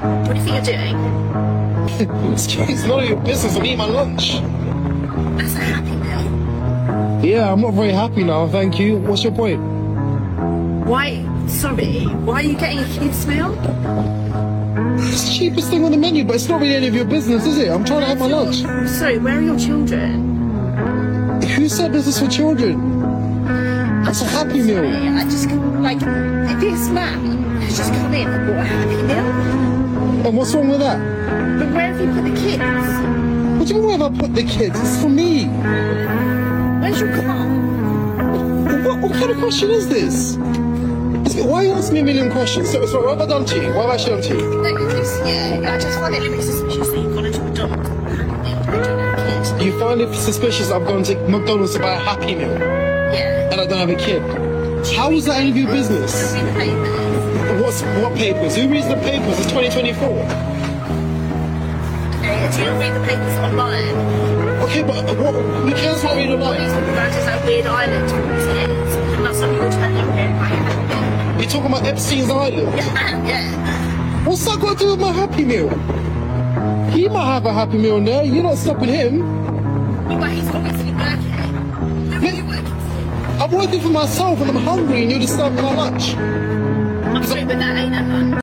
What do you think you're doing? It's none of your business. I'm eating my lunch. That's a Happy Meal. Yeah, I'm not very happy now, thank you. What's your point? Why? Sorry. Why are you getting a kids meal? It's the cheapest thing on the menu, but it's not really any of your business, is it? I'm trying to have my lunch. Sorry, where are your children? Who said this is for children? That's a Happy Meal. I just, like, this man has just come in and bought a Happy Meal. And what's wrong with that? But where have you put the kids? What do you mean where have I put the kids? It's for me. Where's your car? What kind of question is this? Why are you asking me a million questions? So what have I done to you? What have I actually done to you? I just find it a bit suspicious that you've gone into McDonald's and bought a Happy Meal. I don't have a kid. You find it suspicious I've gone to McDonald's to buy a Happy Meal Yeah. and I don't have a kid? How is that any of your business? Read the papers. What papers? Who reads the papers? It's 2024. Okay, do you not read the papers online? Okay, but who cares what I read online? That is that weird island for these kids. And that's something you're telling me. You're talking about Epstein's Island? Yeah. What's that got to do with my Happy Meal? He might have a Happy Meal in there. You're not stopping him. But he's obviously working. Who are you working for? I'm working for myself and I'm hungry and you're disturbing my lunch. I'm sorry, but that ain't a lunch.